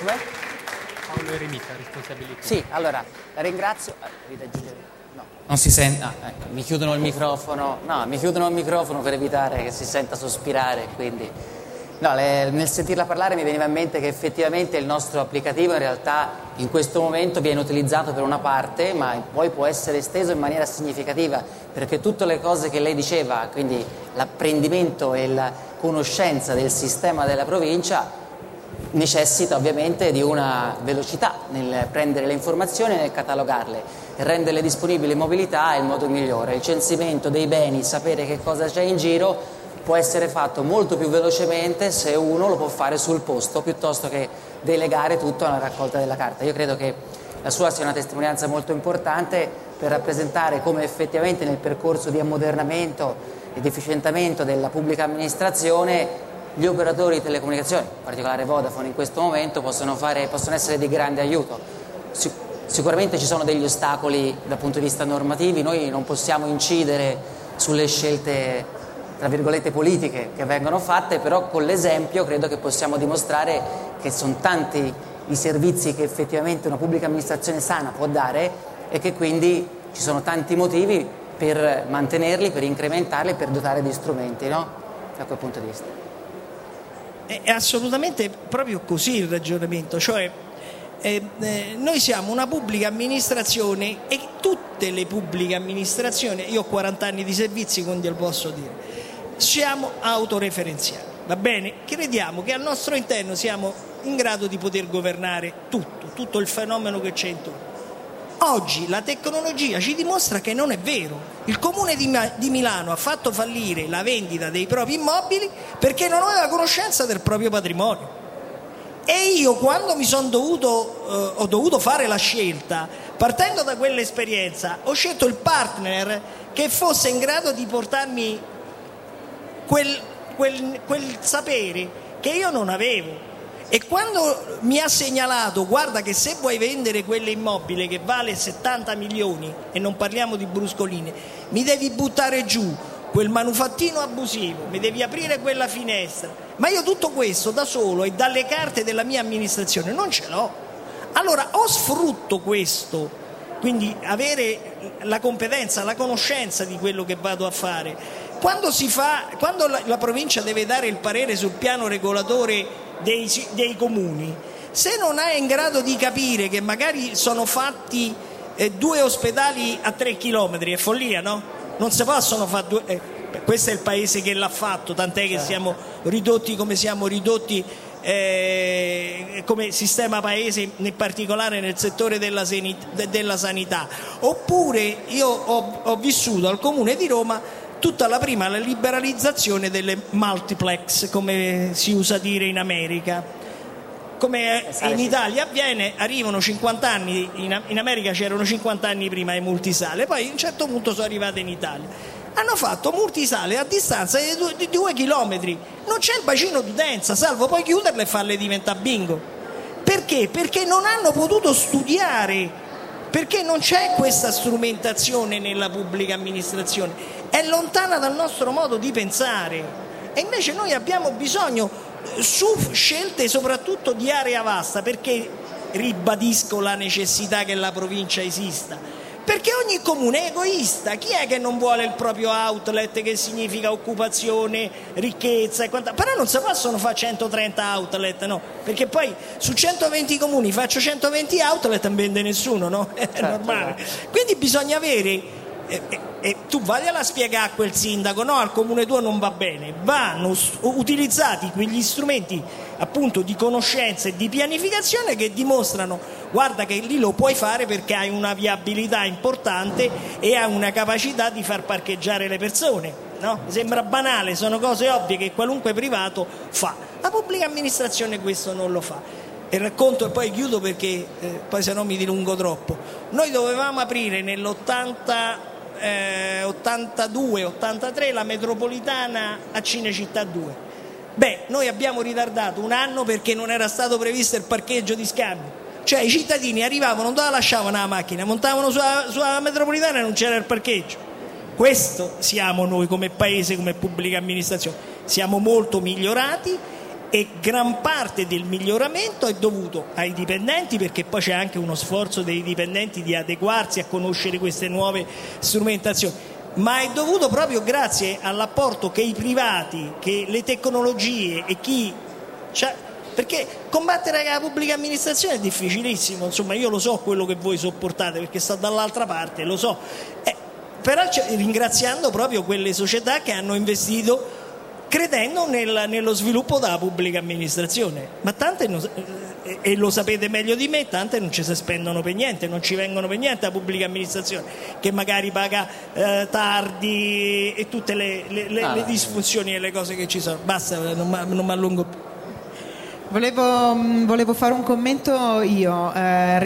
Com'è? Paolo Eremita, responsabilità. Sì, allora, la ringrazio. No, non si sente. Ecco, mi chiudono il microfono. No, mi chiudono il microfono per evitare che si senta sospirare, quindi. No, nel sentirla parlare mi veniva in mente che effettivamente il nostro applicativo in realtà in questo momento viene utilizzato per una parte, ma poi può essere esteso in maniera significativa, perché tutte le cose che lei diceva, quindi l'apprendimento e la conoscenza del sistema della provincia, necessita ovviamente di una velocità nel prendere le informazioni e nel catalogarle e renderle disponibili in mobilità è il modo migliore. Il censimento dei beni, sapere che cosa c'è in giro, può essere fatto molto più velocemente se uno lo può fare sul posto piuttosto che delegare tutto alla raccolta della carta. Io credo che la sua sia una testimonianza molto importante per rappresentare come effettivamente nel percorso di ammodernamento e di efficientamento della pubblica amministrazione gli operatori di telecomunicazioni, in particolare Vodafone in questo momento, possono essere di grande aiuto. Sicuramente ci sono degli ostacoli dal punto di vista normativi, noi non possiamo incidere sulle scelte tra virgolette politiche che vengono fatte, però con l'esempio credo che possiamo dimostrare che sono tanti i servizi che effettivamente una pubblica amministrazione sana può dare e che quindi ci sono tanti motivi per mantenerli, per incrementarli, per dotare di strumenti, no? Da quel punto di vista. È assolutamente proprio così il ragionamento, cioè noi siamo una pubblica amministrazione e tutte le pubbliche amministrazioni, io ho 40 anni di servizi quindi lo posso dire, siamo autoreferenziali, va bene? Crediamo che al nostro interno siamo in grado di poter governare tutto il fenomeno che c'è intorno. Oggi la tecnologia ci dimostra che non è vero. Il Comune di Milano ha fatto fallire la vendita dei propri immobili perché non aveva conoscenza del proprio patrimonio. E io quando ho dovuto fare la scelta, partendo da quell'esperienza, ho scelto il partner che fosse in grado di portarmi quel sapere che io non avevo. E quando mi ha segnalato, guarda che se vuoi vendere quell'immobile che vale 70 milioni, e non parliamo di bruscoline, mi devi buttare giù quel manufattino abusivo, mi devi aprire quella finestra, ma io tutto questo da solo e dalle carte della mia amministrazione non ce l'ho. Allora o sfrutto questo, quindi avere la competenza, la conoscenza di quello che vado a fare. Quando la provincia deve dare il parere sul piano regolatore dei comuni, se non è in grado di capire che magari sono fatti 2 ospedali a 3 chilometri, è follia, no? Non si possono fare 2. Questo è il paese che l'ha fatto, tant'è che siamo ridotti come siamo ridotti come sistema paese, in particolare nel settore della sanità. Oppure io ho vissuto al Comune di Roma tutta la liberalizzazione delle multiplex, come si usa dire in America. Come in Italia avviene, arrivano 50 anni, in America c'erano 50 anni prima le multisale, poi a un certo punto sono arrivate in Italia. Hanno fatto multisale a distanza di 2 chilometri, non c'è il bacino d'utenza, salvo poi chiuderle e farle diventare bingo. Perché? Perché non hanno potuto studiare, perché non c'è questa strumentazione nella pubblica amministrazione, è lontana dal nostro modo di pensare. E invece noi abbiamo bisogno, su scelte soprattutto di area vasta, perché ribadisco la necessità che la provincia esista, perché ogni comune è egoista. Chi è che non vuole il proprio outlet, che significa occupazione, ricchezza e quant'altro? Però non si possono fare 130 outlet, no? Perché poi su 120 comuni faccio 120 outlet e non vende nessuno, no? È normale. Quindi bisogna avere e tu vagliela a spiegare a quel sindaco, no, al comune tuo non va bene, vanno utilizzati quegli strumenti appunto di conoscenza e di pianificazione che dimostrano, guarda che lì lo puoi fare perché hai una viabilità importante e hai una capacità di far parcheggiare le persone, no? Sembra banale, sono cose ovvie che qualunque privato fa, la pubblica amministrazione questo non lo fa. E racconto e poi chiudo perché poi se no mi dilungo troppo. Noi dovevamo aprire nell'82-83 la metropolitana a Cinecittà 2. Noi abbiamo ritardato 1 anno perché non era stato previsto il parcheggio di scambio. Cioè i cittadini arrivavano, non la lasciavano la macchina, montavano sulla metropolitana e non c'era il parcheggio. Questo siamo noi come paese, come pubblica amministrazione. Siamo molto migliorati e gran parte del miglioramento è dovuto ai dipendenti, perché poi c'è anche uno sforzo dei dipendenti di adeguarsi a conoscere queste nuove strumentazioni, ma è dovuto proprio grazie all'apporto che i privati, che le tecnologie e perché combattere la pubblica amministrazione è difficilissimo, insomma io lo so quello che voi sopportate perché sto dall'altra parte, lo so, però ringraziando proprio quelle società che hanno investito credendo nello sviluppo della pubblica amministrazione, ma tante e lo sapete meglio di me, tante non ci si spendono per niente, non ci vengono per niente la pubblica amministrazione, che magari paga tardi e tutte le disfunzioni e le cose che ci sono. Basta, non mi allungo più. Volevo fare un commento io.